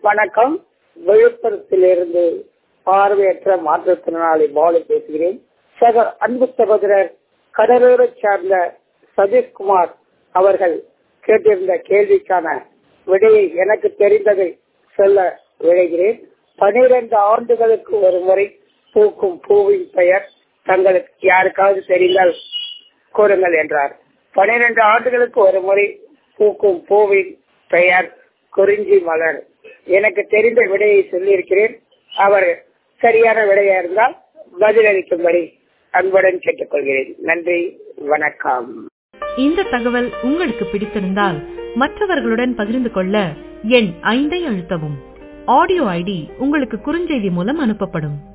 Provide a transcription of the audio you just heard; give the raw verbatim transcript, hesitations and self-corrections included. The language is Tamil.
வணக்கம். விழுப்புரத்திலிருந்து பார்வையற்ற மாற்றுத்திறனாளி பாலு பேசுகிறேன். சக அன்பு சகோதரர் கடலூரை சார்ந்த சதீஷ்குமார் அவர்கள் கேட்டிருந்த கேள்விக்கான விடையை எனக்கு தெரிந்ததை சொல்ல விளைகிறேன். பனிரெண்டு ஆண்டுகளுக்கு ஒரு முறை பூக்கும் பூவின் பெயர் தங்களுக்கு யாருக்காவது தெரிந்தால் கூறுங்கள் என்றார். பனிரெண்டு ஆண்டுகளுக்கு ஒரு முறை பூக்கும் பூவின் பெயர் குறிஞ்சி மலர். எனக்கு தெரிந்த விடையை சொல்லியிருக்கிறேன். அவர் சரியான விடையா இருந்தால் பதிலளிக்கும்படி அன்புடன் கேட்டுக்கொள்கிறேன். நன்றி, வணக்கம். இந்த தகவல் உங்களுக்கு பிடித்திருந்தால் மற்றவர்களுடன் பகிர்ந்து கொள்ள எண் ஐந்தை அழுத்தவும். ஆடியோ ஐடி உங்களுக்கு குறுஞ்செய்தி மூலம் அனுப்பப்படும்.